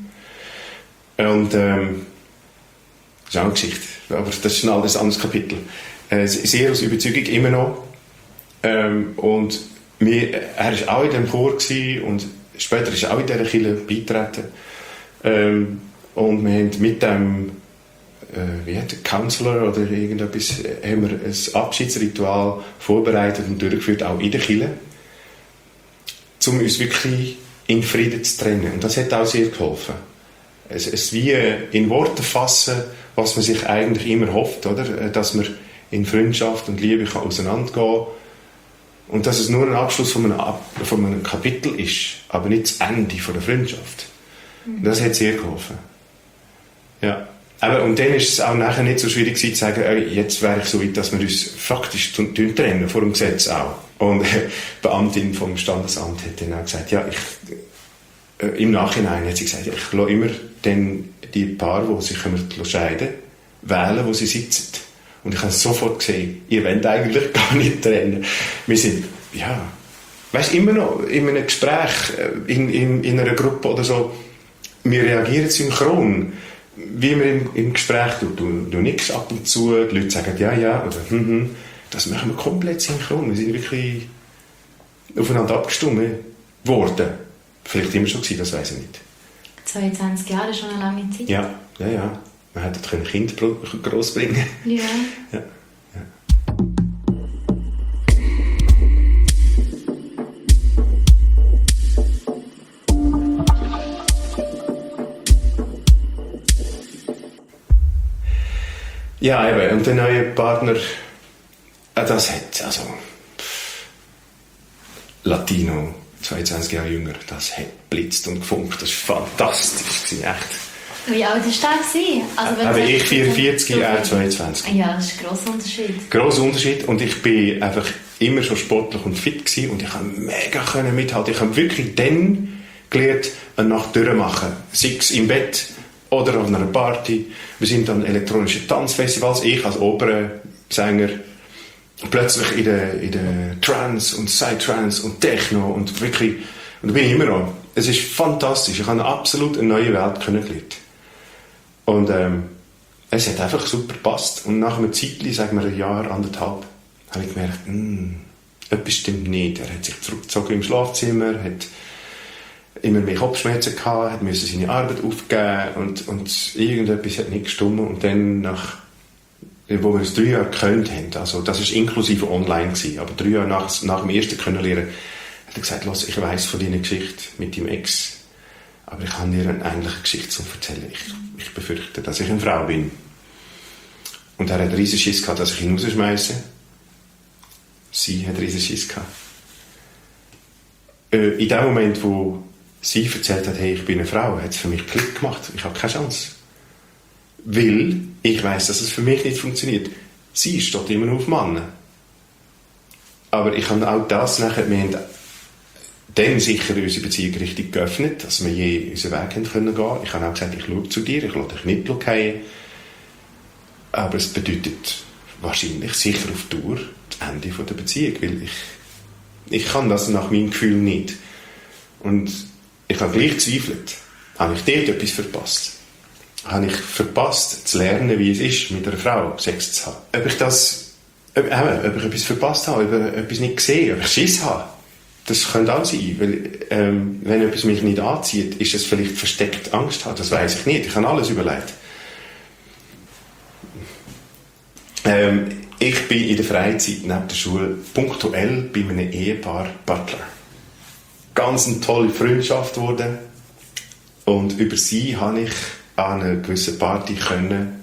Mhm. Und ähm, das ist auch eine Geschichte, aber das ist ein anderes, anderes Kapitel. Äh, sehr aus Überzeugung, immer noch. Ähm, und wir, er war auch in dem Chor gewesen, und später ist er auch in dieser Kirche beigetreten. Ähm, und wir haben mit dem äh, wie hat der Counselor oder irgendetwas, haben wir ein Abschiedsritual vorbereitet und durchgeführt, auch in der Kirche, um uns wirklich in Frieden zu trennen. Und das hat auch sehr geholfen. Es, es wie in Worte fassen, was man sich eigentlich immer hofft, oder? Dass man in Freundschaft und Liebe kann auseinandergehen kann. Und dass es nur ein Abschluss von einem, von einem Kapitel ist, aber nicht das Ende von der Freundschaft. Mhm. Das hat sehr geholfen. Ja. Aber, und dann ist es auch nachher nicht so schwierig zu sagen, jetzt wäre ich so weit, dass wir uns faktisch trennen, vor dem Gesetz auch. Und die Beamtin vom Standesamt hat dann auch gesagt, ja, ich, äh, im Nachhinein hat sie gesagt, ja, ich lasse immer dann die Paare, die sich scheiden, wählen, wo sie sitzen. Und ich habe sofort gesehen, ihr wollt eigentlich gar nicht trennen. Wir sind, ja, weißt immer noch, in einem Gespräch, in, in, in einer Gruppe oder so, wir reagieren synchron. Wie wir im, im Gespräch tun, du, du nix ab und zu, die Leute sagen ja, ja, oder hm, hm. Das machen wir komplett synchron. Wir sind wirklich aufeinander abgestimmt worden. Vielleicht immer schon gewesen, das weiss ich nicht. zweiundzwanzig Jahre ist schon eine lange Zeit. Ja, ja, ja. Man hätte ein Kind großbringen. Ja. Ja. Ja, eben. Und der neue Partner, das hat, also, Latino, zweiundzwanzig Jahre jünger, das hat blitzt und gefunkt. Das war fantastisch, echt. Wie alt war der? Also, aber ich vierundvierzig, er zweiundzwanzig. Ja, das ist ein grosser Unterschied. Grosser Unterschied. Und ich bin einfach immer schon sportlich und fit gewesen und ich konnte mega mithalten. Ich habe wirklich dann gelernt, eine Nacht durchmachen. Sei es im Bett oder auf einer Party. Wir sind an elektronischen Tanzfestivals. Ich als Opernsänger plötzlich in der, in der Trance und Psytrance und Techno und wirklich, und da bin ich immer noch. Es ist fantastisch. Ich habe absolut eine neue Welt kennengelernt. Und ähm, es hat einfach super gepasst. Und nach einem Zeitchen, sagen wir ein Jahr, anderthalb, habe ich gemerkt, mh, etwas stimmt nicht. Er hat sich zurückgezogen im Schlafzimmer, hat immer mehr Kopfschmerzen gehabt, hat müssen seine Arbeit aufgeben und, und irgendetwas hat nicht gestimmt. Und dann, nach, wo wir es drei Jahre gekannt haben, also das war inklusive online gewesen, aber drei Jahre nach, nach dem ersten Kennenlernen, hat er gesagt, los, ich weiss von deiner Geschichte mit deinem Ex, aber ich habe dir eine ähnliche Geschichte zu erzählen. Ich, ich befürchte, dass ich eine Frau bin. Und er hat riesen Schiss gehabt, dass ich ihn rausschmeisse. Sie hat riesen Schiss gehabt. Äh, in dem Moment, wo sie erzählt hat, hey, ich bin eine Frau, hat es für mich Klick gemacht. Ich habe keine Chance. Weil ich weiss, dass es für mich nicht funktioniert. Sie steht immer nur auf Männer. Aber ich habe auch das nachher, wir haben dann sicher unsere Beziehung richtig geöffnet, dass wir je unseren Weg haben können gehen. Ich habe auch gesagt, ich schaue zu dir, ich lasse dich nicht fallen. Aber es bedeutet wahrscheinlich sicher auf Dauer das Ende der Beziehung, weil ich, ich kann das nach meinem Gefühl nicht. Und ich habe gleich gezweifelt. Habe ich dort etwas verpasst? Habe ich verpasst, zu lernen, wie es ist, mit einer Frau Sex zu haben? Ob ich das, ob, äh, ob ich etwas verpasst habe, ob ich etwas nicht gesehen, ob ich Schiss habe? Das könnte auch sein, weil ähm, wenn etwas mich nicht anzieht, ist es vielleicht versteckt Angst haben. Das weiss ich nicht. Ich habe alles überlegt. Ähm, ich bin in der Freizeit neben der Schule punktuell bei einem Ehepaar Butler. Ganz eine tolle Freundschaft geworden. Und über sie habe ich an einer gewissen Party können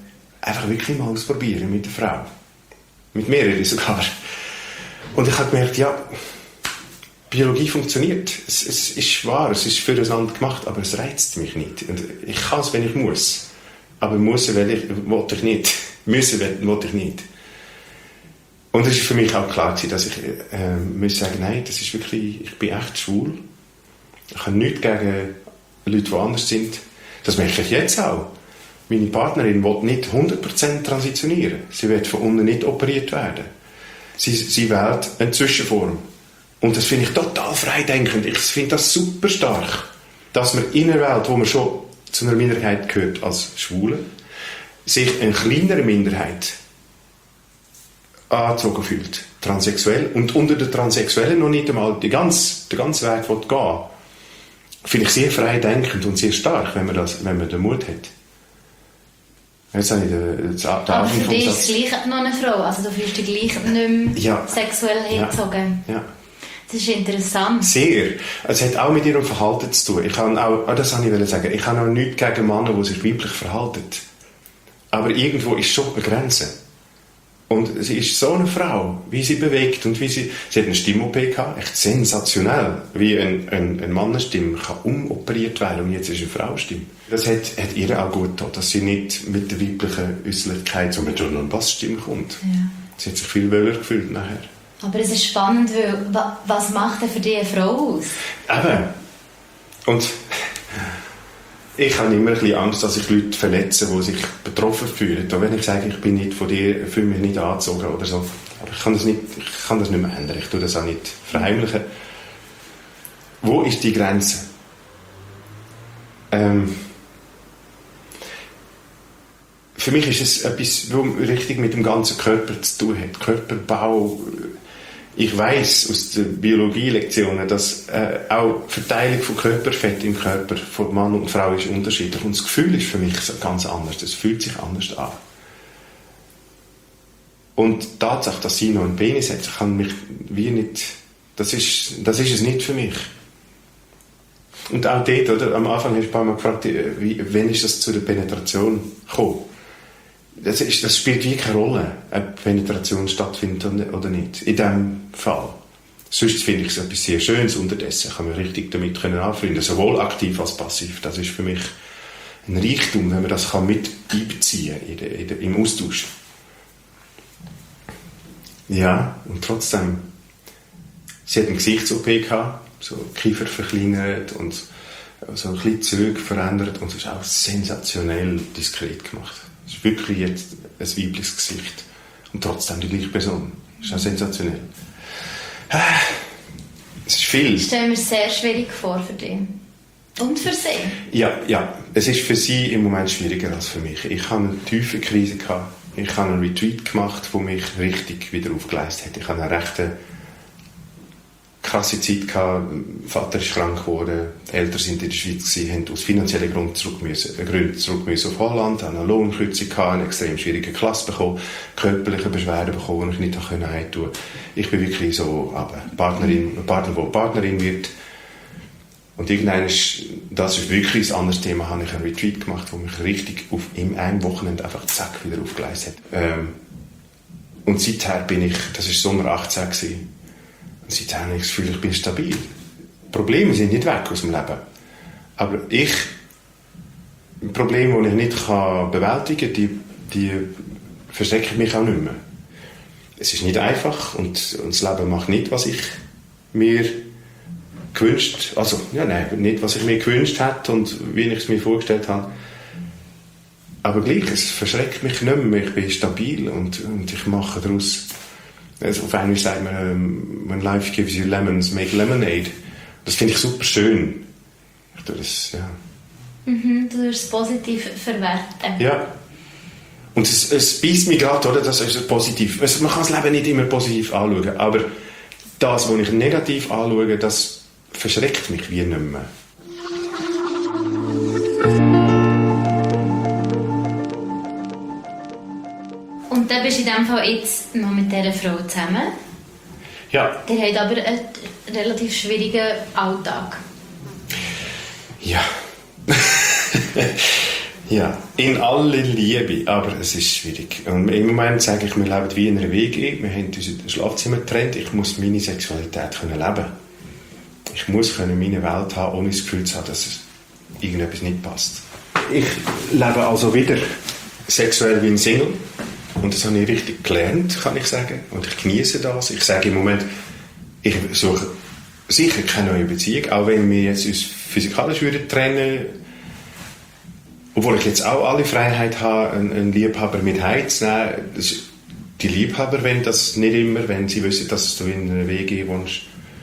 einfach wirklich mal ausprobieren mit der Frau. Mit mehreren sogar. Und ich habe gemerkt, ja, Biologie funktioniert. Es, es ist wahr, es ist füreinander gemacht, aber es reizt mich nicht. Und ich kann es, wenn ich muss. Aber müssen will ich, will ich nicht. Müssen will, will ich nicht. Und es war für mich auch klar, dass ich äh, muss sagen, nein, das ist wirklich, ich bin echt schwul. Ich habe nichts gegen Leute, die anders sind. Das merke ich jetzt auch. Meine Partnerin will nicht hundert Prozent transitionieren. Sie wird von unten nicht operiert werden. Sie, sie wählt eine Zwischenform. Und das finde ich total freidenkend. Ich finde das super stark, dass man in einer Welt, wo man schon zu einer Minderheit gehört als Schwule, sich eine kleinere Minderheit angezogen fühlt, transsexuell, und unter den Transsexuellen noch nicht einmal die ganze, den ganzen Weg gehen will. Finde ich sehr freidenkend und sehr stark, wenn man, das, wenn man den Mut hat. Jetzt habe ich den, den Aber für dich ist es gleich noch eine Frau, also du fühlst dich gleich nicht mehr ja. sexuell hingezogen. Ja. Ja. Das ist interessant. Sehr. Es hat auch mit ihrem Verhalten zu tun. Ich kann auch, oh, das wollte ich sagen, ich habe auch nichts gegen Männer, die sich weiblich verhalten. Aber irgendwo ist schon eine Grenze. Und sie ist so eine Frau, wie sie bewegt und wie sie... Sie hat eine Stimm-O P gehabt, echt sensationell, wie ein, ein, eine Mannenstimme kann umoperiert werden und jetzt ist eine Frauenstimme. Das hat, hat ihr auch gut getan, dass sie nicht mit der weiblichen Äußerlichkeit, so mit John und Bass-Stimme kommt. Ja. Sie hat sich viel wohler gefühlt nachher. Aber es ist spannend, weil was macht denn für dich eine Frau aus? Eben. Und ich habe immer ein bisschen Angst, dass ich Leute verletze, die sich betroffen fühlen. Und wenn ich sage, ich bin nicht von dir, fühle mich nicht angezogen oder so. Aber ich kann das nicht, ich kann das nicht mehr ändern. Ich tue das auch nicht verheimlichen. Wo ist die Grenze? Ähm, für mich ist es etwas, was richtig mit dem ganzen Körper zu tun hat. Körperbau. Ich weiss aus den Biologie-Lektionen, dass äh, auch die Verteilung von Körperfett im Körper von Mann und Frau ist unterschiedlich. Und das Gefühl ist für mich ganz anders. Es fühlt sich anders an. Und die Tatsache, dass sie noch einen Penis hat, kann mich wie nicht... Das ist, das ist es nicht für mich. Und auch dort, oder, am Anfang hast du ein paar Mal gefragt, wie, wann ist das zu der Penetration gekommen? Das, ist, das spielt wie keine Rolle, ob Penetration stattfindet oder nicht. In diesem Fall. Sonst finde ich es etwas sehr Schönes unterdessen. Ich kann mich richtig damit anfreunden, sowohl aktiv als passiv. Das ist für mich ein Reichtum, wenn man das kann mit einbeziehen in der, in der, im Austausch. Ja, und trotzdem, sie hat eine Gesichts-O P gehabt, so Kiefer verkleinert und so ein bisschen Züge verändert und es ist auch sensationell diskret gemacht. Es ist wirklich jetzt ein weibliches Gesicht. Und trotzdem die gleiche Person. Das ist auch sensationell. Es ist viel. Ich stelle mir sehr schwierig vor für dich. Und für sie. Ja, ja. Es ist für sie im Moment schwieriger als für mich. Ich hatte eine tiefe Krise gehabt. Ich habe einen Retreat gemacht, der mich richtig wieder aufgeleistet hat. Ich hatte eine rechte krasse Zeit gehabt. Vater ist krank geworden, die Eltern sind in der Schweiz gewesen, haben aus finanziellen Gründen zurück müssen, äh, Gründen zurück müssen auf Holland, haben eine Lohnkürzung gehabt, eine extrem schwierige Klasse bekommen, körperliche Beschwerden bekommen, die ich nicht heimtun konnte. Ich bin wirklich so, aber Partnerin, Partner, wo Partnerin wird. Und irgendwann ist, das ist wirklich ein anderes Thema, habe ich einen Retreat gemacht, wo mich richtig auf, in einem Wochenende einfach zack wieder aufgeleistet hat. Ähm, und seither bin ich, das war Sommer achtzehn gewesen, und seitdem habe ich das Gefühl, ich bin stabil. Probleme sind nicht weg aus dem Leben. Aber ich, Probleme, die ich nicht kann bewältigen kann, die, die verschrecken mich auch nicht mehr. Es ist nicht einfach und, und das Leben macht nicht, was ich mir gewünscht, also ja, nein, nicht, was ich mir gewünscht hätte und wie ich es mir vorgestellt habe. Aber gleich, es verschreckt mich nicht mehr. Ich bin stabil und, und ich mache daraus. Also auf Englisch sagt man, when life gives you lemons, make lemonade. Das finde ich super schön. Ich tue das, ja. Mhm, du wirst es positiv verwerten. Ja. Und es, es beißt mich gerade, oder? Das ist positiv. Also man kann das Leben nicht immer positiv anschauen, aber das, was ich negativ anschaue, das verschreckt mich wie nicht mehr. Und dann bist du in diesem Fall jetzt noch mit dieser Frau zusammen. Ja. Der hat aber einen relativ schwierigen Alltag. Ja. Ja, in aller Liebe, aber es ist schwierig. Und im Moment sage ich, wir leben wie in einer W G, wir haben unser Schlafzimmer getrennt, ich muss meine Sexualität können leben. Ich muss können meine Welt haben, ohne das Gefühl zu haben, dass irgendetwas nicht passt. Ich lebe also wieder sexuell wie ein Single und das habe ich richtig gelernt, kann ich sagen. Und ich genieße das. Ich sage im Moment, ich suche sicher keine neue Beziehung, auch wenn wir jetzt uns physikalisch würden trennen, obwohl ich jetzt auch alle Freiheit habe, einen, einen Liebhaber mit heimzunehmen. Die Liebhaber wollen das nicht immer, wenn sie wissen, dass du in einer W G wohnst.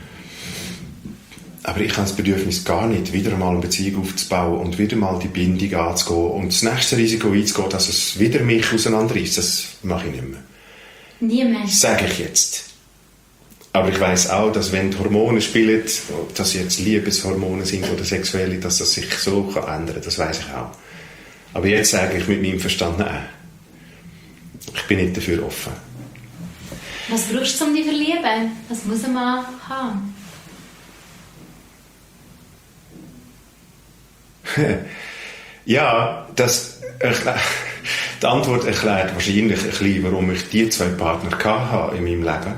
Aber ich habe das Bedürfnis gar nicht, wieder mal eine Beziehung aufzubauen und wieder mal die Bindung anzugehen und das nächste Risiko einzugehen, dass es wieder mich auseinanderreißt. Das mache ich nicht mehr. Nie mehr. Sage ich jetzt. Aber ich weiss auch, dass wenn die Hormone spielen, ob das jetzt Liebeshormone sind oder sexuelle, dass das sich so kann ändern kann. Das weiss ich auch. Aber jetzt sage ich mit meinem Verstand nein. Ich bin nicht dafür offen. Was brauchst du, um dich zu verlieben? Was muss ein Mann haben? Ja, das, die Antwort erklärt wahrscheinlich ein bisschen, warum ich die zwei Partner hatte in meinem Leben.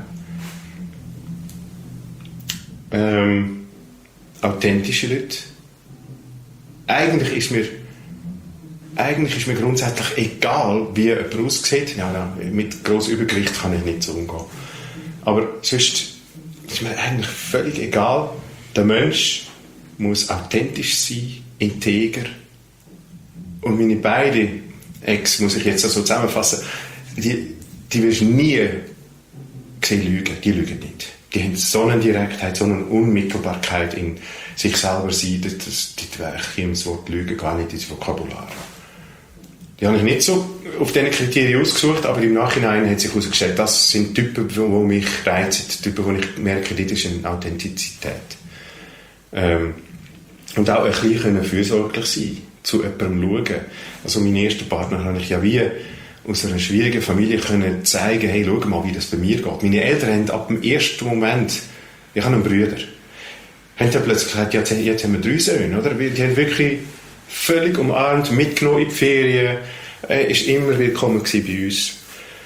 Ähm, authentische Leute. Eigentlich ist mir, eigentlich ist mir grundsätzlich egal, wie jemand aussieht. Ja, ja, mit grossem Übergewicht kann ich nicht so umgehen. Aber sonst ist mir eigentlich völlig egal. Der Mensch muss authentisch sein, integer. Und meine beiden Ex, muss ich jetzt so zusammenfassen, die, die wirst du nie sehen lügen. Die lügen nicht. Die haben so eine Direktheit, so eine Unmittelbarkeit in sich selber sein, dass das, das, das Wort Lügen gar nicht ins Vokabular. Die habe ich nicht so auf diese Kriterien ausgesucht, aber im Nachhinein hat sich herausgestellt, das sind Typen, die mich reizen, Typen, wo ich merke, das ist eine Authentizität. Ähm, und auch ein bisschen fürsorglich sein, zu jemandem schauen. Also meinen ersten Partner habe ich ja wie aus einer schwierigen Familie können zeigen, hey, schau mal, wie das bei mir geht. Meine Eltern haben ab dem ersten Moment, ich habe einen Bruder, haben dann plötzlich gesagt, jetzt, jetzt haben wir drei Söhne, oder? Die haben wirklich völlig umarmt, mitgenommen in die Ferien, äh, ist immer willkommen gewesen bei uns.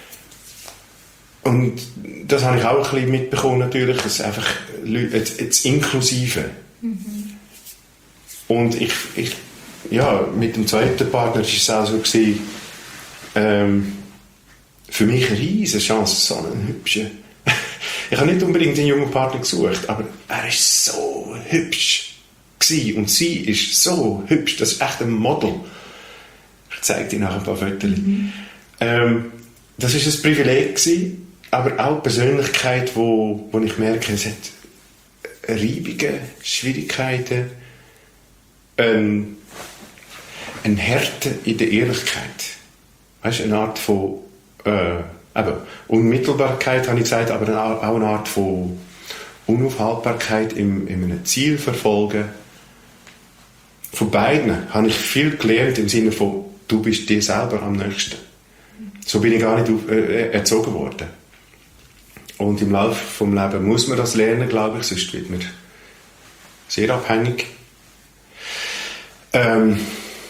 Und das habe ich auch ein bisschen mitbekommen, natürlich, dass einfach das Inklusive. Mhm. Und ich, ich, ja, mit dem zweiten Partner war es auch so gewesen, ähm, für mich eine riesige Chance, so einen hübschen. Ich habe nicht unbedingt einen jungen Partner gesucht, aber er war so hübsch gewesen. Und sie ist so hübsch, das ist echt ein Model. Ich zeige dir nachher ein paar Fotos. Mhm. Ähm, das war ein Privileg gewesen, aber auch Persönlichkeit, wo, wo ich merke, es hat Reibungen, Schwierigkeiten, ähm, eine Härte in der Ehrlichkeit. Weißt, eine Art von äh, eben, Unmittelbarkeit, habe ich gesagt, aber auch eine Art von Unaufhaltbarkeit im, in einem Ziel verfolgen. Von beiden habe ich viel gelernt im Sinne von, du bist dir selber am nächsten. So bin ich gar nicht auf, äh, erzogen worden. Und im Laufe des Lebens muss man das lernen, glaube ich, sonst wird man sehr abhängig. Ähm,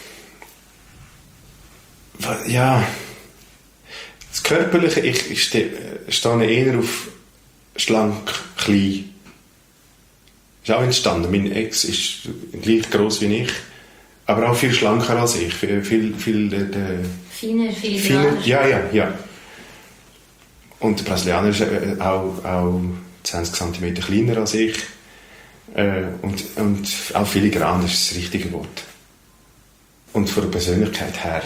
ja, das Körperliche, ich, ich stehe, stehe eher auf schlank, klein. Ist auch entstanden. Mein Ex ist gleich gross wie ich, aber auch viel schlanker als ich. Viel, viel, viel, äh, Feiner, filigraner. Ja, ja, ja. Und der Brasilianer ist äh, auch, auch zwanzig Zentimeter kleiner als ich. Äh, und, und auch filigran ist das richtige Wort. Und von der Persönlichkeit her,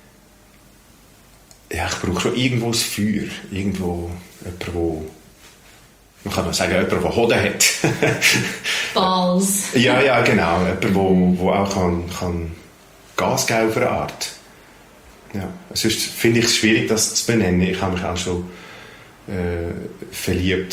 ja, ich brauche schon irgendwo das Feuer. Irgendwo jemand, wo, man kann auch sagen, jemand, der Hoden hat. Balls. Ja, ja, genau. Jemand, wo, wo auch kann, kann Gas geben auf eine Art. Ja. Sonst finde ich es schwierig, das zu benennen. Ich habe mich auch schon äh, verliebt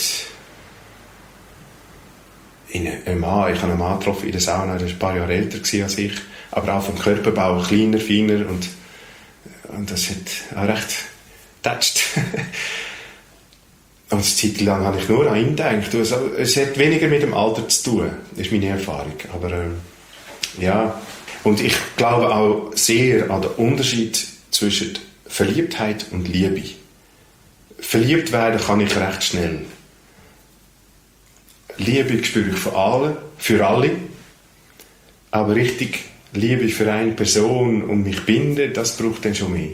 in einen Mann. Ich habe einen Mann getroffen in der Sauna, der war ein paar Jahre älter als ich, aber auch vom Körperbau kleiner, feiner und, und das hat auch recht getatscht. Und eine Zeit lang habe ich nur an ihn gedacht. Es hat weniger mit dem Alter zu tun, ist meine Erfahrung. Aber ähm, ja, Und ich glaube auch sehr an den Unterschied zwischen Verliebtheit und Liebe. Verliebt werden kann ich recht schnell. Liebe spüre ich von allen, für alle. Aber richtig Liebe für eine Person und mich binden, das braucht dann schon mehr.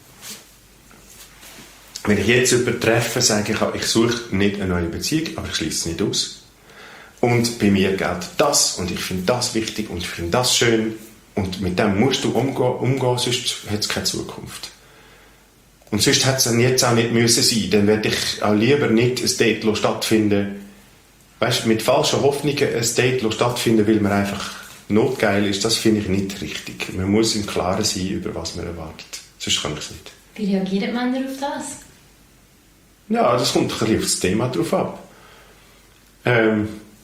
Wenn ich jetzt jemanden treffe, sage ich, ich suche nicht eine neue Beziehung, aber ich schließe es nicht aus. Und bei mir gilt das und ich finde das wichtig und ich finde das schön. Und mit dem musst du umgehen, umgehen sonst hat es keine Zukunft. Und sonst hätte es dann jetzt auch nicht müssen sein. Dann werde ich auch lieber nicht ein Date stattfinden. Weißt, mit falschen Hoffnungen ein Date stattfinden, weil man einfach notgeil ist, das finde ich nicht richtig. Man muss im Klaren sein, über was man erwartet. Sonst kann ich es nicht. Wie reagieren Männer auf das? Ja, das kommt ein bisschen auf das Thema drauf ab. Ähm,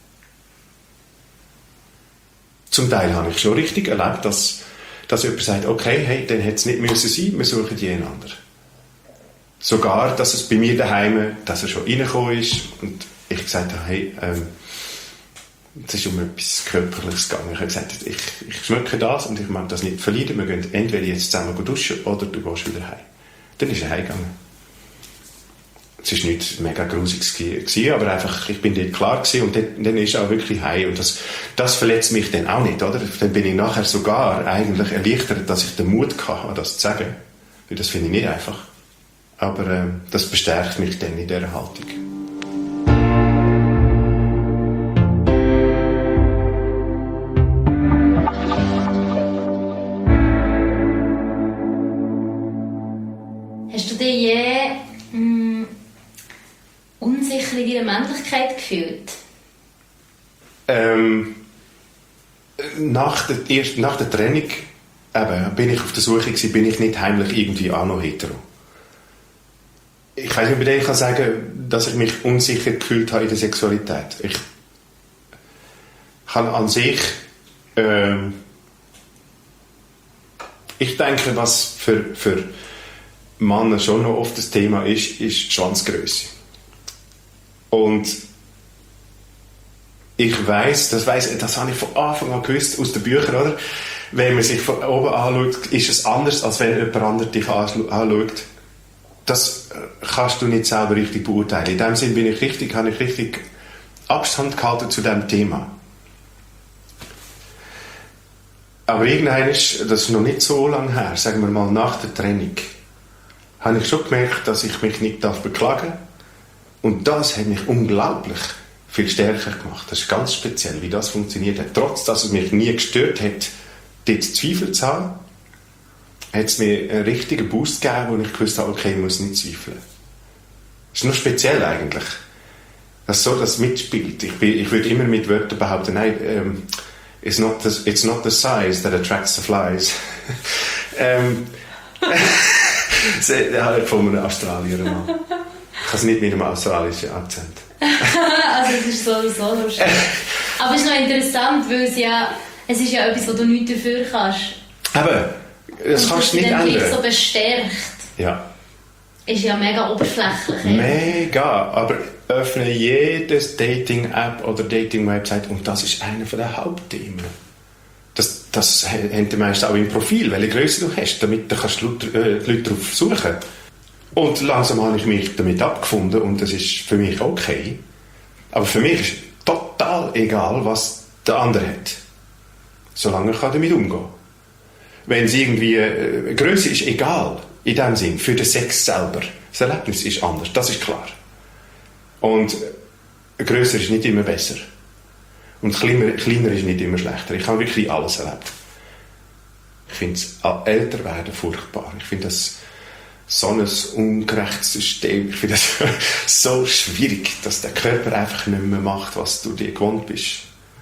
zum Teil habe ich schon richtig erlebt, dass, dass jemand sagt, okay, hey, dann hätte es nicht müssen sein, wir suchen jemand. Sogar, dass es bei mir daheim, dass er schon reingekommen ist und ich gesagt habe, hey, ähm, es ist um etwas Körperliches gegangen. Ich habe gesagt, ich, ich schmecke das und ich mag das nicht verlieren. Wir gehen entweder jetzt zusammen duschen oder du gehst wieder heim. Dann ist er heimgegangen. Es war nicht mega grusig, aber einfach, ich bin dort klar gewesen und dann, dann ist er auch wirklich heim. Und das, das verletzt mich dann auch nicht, oder? Dann bin ich nachher sogar eigentlich erleichtert, dass ich den Mut hatte, das zu sagen. Weil das finde ich nicht einfach. Aber äh, das bestärkt mich dann in dieser Haltung. Hast du dich je mh, unsicher in deiner Männlichkeit gefühlt? Ähm, nach, der, erst, nach der Trennung eben, bin ich auf der Suche gewesen, bin ich nicht heimlich irgendwie auch noch hetero. Ich weiß nicht, ob ich kann sagen, dass ich mich unsicher gefühlt habe in der Sexualität. Ich kann an sich ähm, ich denke, was für, für Männer schon noch oft das Thema ist, ist Schwanzgröße. Und ich weiss, das weiss, das habe ich von Anfang an gewusst, aus den Büchern, oder? Wenn man sich von oben anschaut, ist es anders, als wenn jemand anderes dich anschaut. Das kannst du nicht selber richtig beurteilen. In dem Sinne bin ich richtig, habe ich richtig Abstand gehalten zu diesem Thema. Aber irgendwann ist, das ist noch nicht so lange her, sagen wir mal nach der Trennung, habe ich schon gemerkt, dass ich mich nicht beklagen darf. Und das hat mich unglaublich viel stärker gemacht. Das ist ganz speziell, wie das funktioniert hat. Trotz, dass es mich nie gestört hat, dort Zweifel zu haben, hat es mir einen richtigen Boost gegeben, wo ich gewusst habe, okay, ich muss nicht zweifeln. Das ist noch speziell eigentlich. Dass so das mitspielt. Ich, bin, ich würde immer mit Wörtern behaupten, nein, ähm, it's, not the, it's not the size that attracts the flies. ähm, das habe ich von einem Australier mal. Ich kann es nicht mit einem australischen Akzent. Also es ist so so lustig. Aber es ist noch interessant, weil es ja, es ist ja etwas, wo du nichts dafür kannst. Aber das kannst du nicht ändern. Und dass so bestärkt. Ja. Ist ja mega oberflächlich. Mega, aber öffne jedes Dating-App oder Dating-Website und das ist einer der Hauptthemen. Das, das haben die meisten auch im Profil, welche Größe du hast, damit du kannst die Leute darauf suchen. Und langsam habe ich mich damit abgefunden und das ist für mich okay. Aber für mich ist total egal, was der andere hat. Solange ich damit umgehen kann. Wenn es irgendwie äh, Größe ist, egal. In dem Sinn, für den Sex selber. Das Erlebnis ist anders, das ist klar. Und grösser ist nicht immer besser. Und kleiner, kleiner ist nicht immer schlechter. Ich habe wirklich alles erlebt. Ich finde es älter werden furchtbar. Ich finde das so ein ungerechtes System. Ich finde das so schwierig, dass der Körper einfach nicht mehr macht, was du dir gewohnt bist.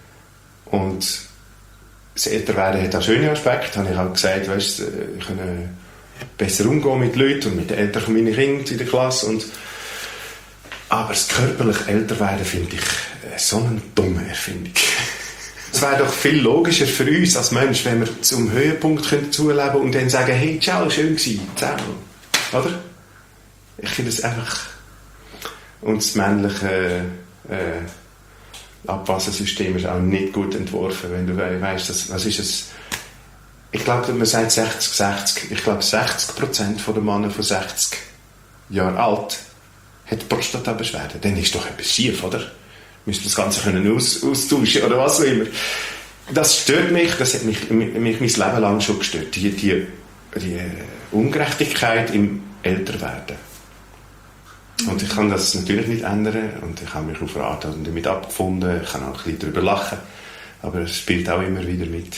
Und das Älterwerden hat auch schöne Aspekte. Habe ich auch gesagt, weißt, ich kann besser umgehen mit Leuten und mit den Eltern von meinen Kindern in der Klasse. Und aber das körperliche Älterwerden finde ich so eine dumme Erfindung. Es wäre doch viel logischer für uns als Mensch, wenn wir zum Höhepunkt zuleben können und dann sagen, hey, ciao, schön gewesen, zusammen. Oder? Ich finde es einfach... Und das männliche äh, Abwassensystem ist auch nicht gut entworfen, wenn du weißt, dass, was ist es... ich glaube, man sagt sechzig sechzig. Ich glaube, sechzig Prozent der Männer von sechzig Jahren alt hat Prostata-Beschwerden. Dann ist doch etwas schief, oder? Müsste das Ganze können aus, austauschen oder was auch immer. Das stört mich, das hat mich, mich mein Leben lang schon gestört. Die, die, die Ungerechtigkeit im Älterwerden. Und ich kann das natürlich nicht ändern und ich habe mich auf Rat damit abgefunden. Ich kann auch ein bisschen darüber lachen, aber es spielt auch immer wieder mit.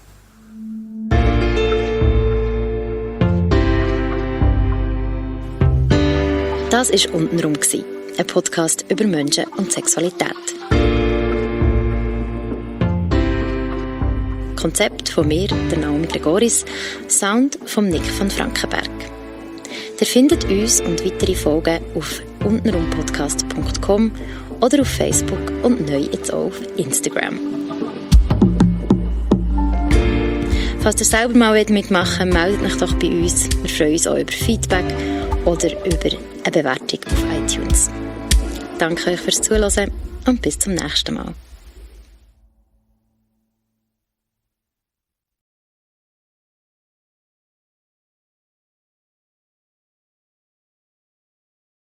Das war «Untenrum», ein Podcast über Menschen und Sexualität. Konzept von mir, der Naomi Gregoris, Sound von Nick von Frankenberg. Ihr findet uns und weitere Folgen auf untenrumpodcast punkt com oder auf Facebook und neu jetzt auch auf Instagram. Falls ihr selber mal mitmachen wollt, meldet euch doch bei uns. Wir freuen uns auch über Feedback oder über eine Bewertung auf iTunes. Danke euch fürs Zuhören und bis zum nächsten Mal.